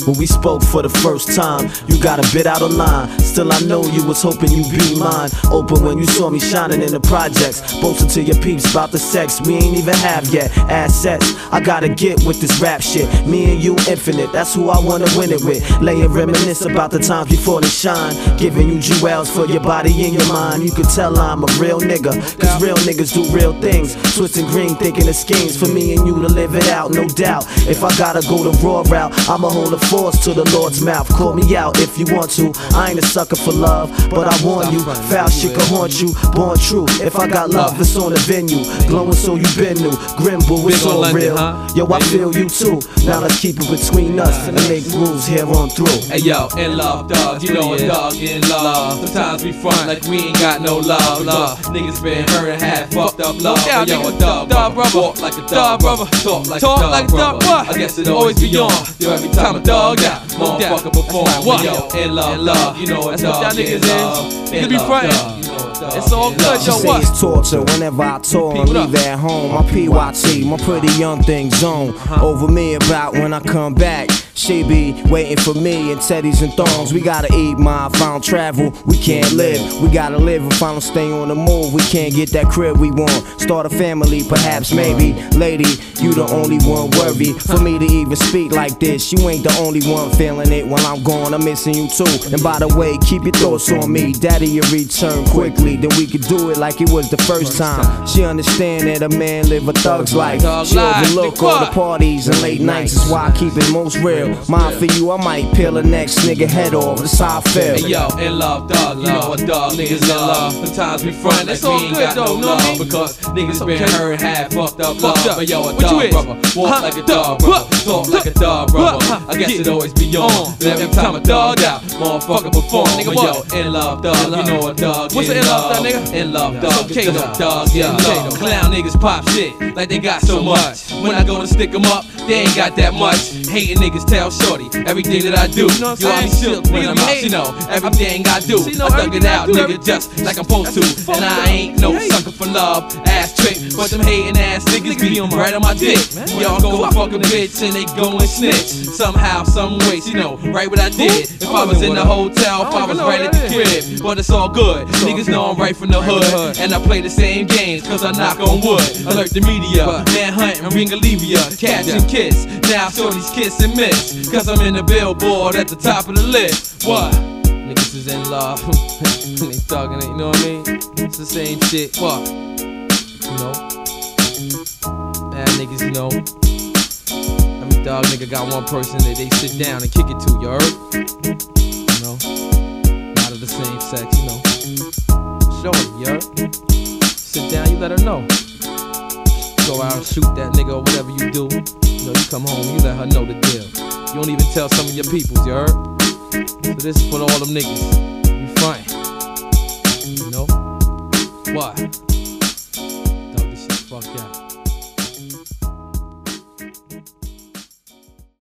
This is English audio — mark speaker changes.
Speaker 1: when we spoke for the first time. You got a bit out of line, still I know you was hoping you'd be mine. Open when you saw me shining in the projects, boasting to your peeps about the sex we ain't even have yet. Assets, I gotta get with this rap shit. Me and you infinite, that's who I wanna win it with. Lay and reminisce about the times before they shine, giving you jewels for your body and your mind. You can tell I'm a real nigga, cause real niggas do real things. Twisting green, thinking of schemes for me and you to live it out, no doubt. If I gotta go the raw route, I'ma hold a force to the Lord's mouth. Call me out if you want to, I ain't a sucker for love, but I warn you, foul shit can haunt you. Born true, if I got love, it's on the venue. Glowing so you been new, grim boo, it's all real. Yo, I feel you too, now let's keep it between us and make rules here on through.
Speaker 2: Hey yo, in love, dog, you know a dog in love. Sometimes we front like we ain't got no love. Niggas been hurt and had fucked up love. Hey yo, a dog brother, walk like a dog brother, talk like a dog brother. I guess it always be on. Yo, every time a dog out, motherfucker perform. Yo, in love, you know a dog in love. Niggas be frontin'. It's all good, yo, what?
Speaker 1: It's torture whenever I tour and leave at home. My PYT, my pretty young thing zone over me about when I come back. She be waiting for me in teddies and thongs. We gotta eat, ma, if I don't travel, we can't live. We gotta live if I don't stay on the move. We can't get that crib we want. Start a family, perhaps, maybe. Lady, you the only one worthy for me to even speak like this. You ain't the only one feeling it. While I'm gone, I'm missing you too. And by the way, keep your thoughts on me. Daddy, you return quickly, then we could do it like it was the first time. She understand that a man live a thug's life. She overlook all the parties and late nights. Is why I keep it most real. Mind for you, I might peel the next nigga head off. That's how I feel.
Speaker 2: Hey yo, in love, dog, you know a dog, niggas in love. Sometimes we front like we ain't got no love, because niggas been hurt, had fucked up love. But yo, a dog brother, walk like a dog brother, talk like a dog brother. I guess it always be on. But every time a dog out, motherfucker perform. But yo, in love, dog, you know a dog.
Speaker 1: What's in love, dog, nigga?
Speaker 2: In love, dog, okay, dog, in love. Clown niggas pop shit like they got so much. When I go to stick them up, they ain't got that much. Hating niggas tell shorty everything that I do. Yo, I be shook when I'm out, you know, everything I do. I thug it out, nigga, just like I'm supposed to. And I ain't no sucker for love, ass trick. But them hating ass niggas be right on my dick. Y'all go fuck a bitch and they go and snitch. Somehow, some ways, you know, right what I did. If I was in the hotel, if I was right at the crib. But it's all good, niggas know I'm right from the hood. And I play the same games, cause I knock on wood. Alert the media, manhunt and ring Olivia. Catch and kiss, now shorties kiss and miss. Cause I'm in the billboard at the top of the list. What? Niggas is in love. They thugging it, you know what I mean? It's the same shit. What? You know? Bad niggas, you know. Every dog nigga got one person that they sit down and kick it to, you heard? You know? Not of the same sex, you know. Show her, you heard? Sit down, you let her know. Go out and shoot that nigga or whatever you do. You know, you come home, you let her know the deal. You don't even tell some of your peoples, you heard? So this is for all them niggas. You fine. You know? What? Dog, this shit fucked out.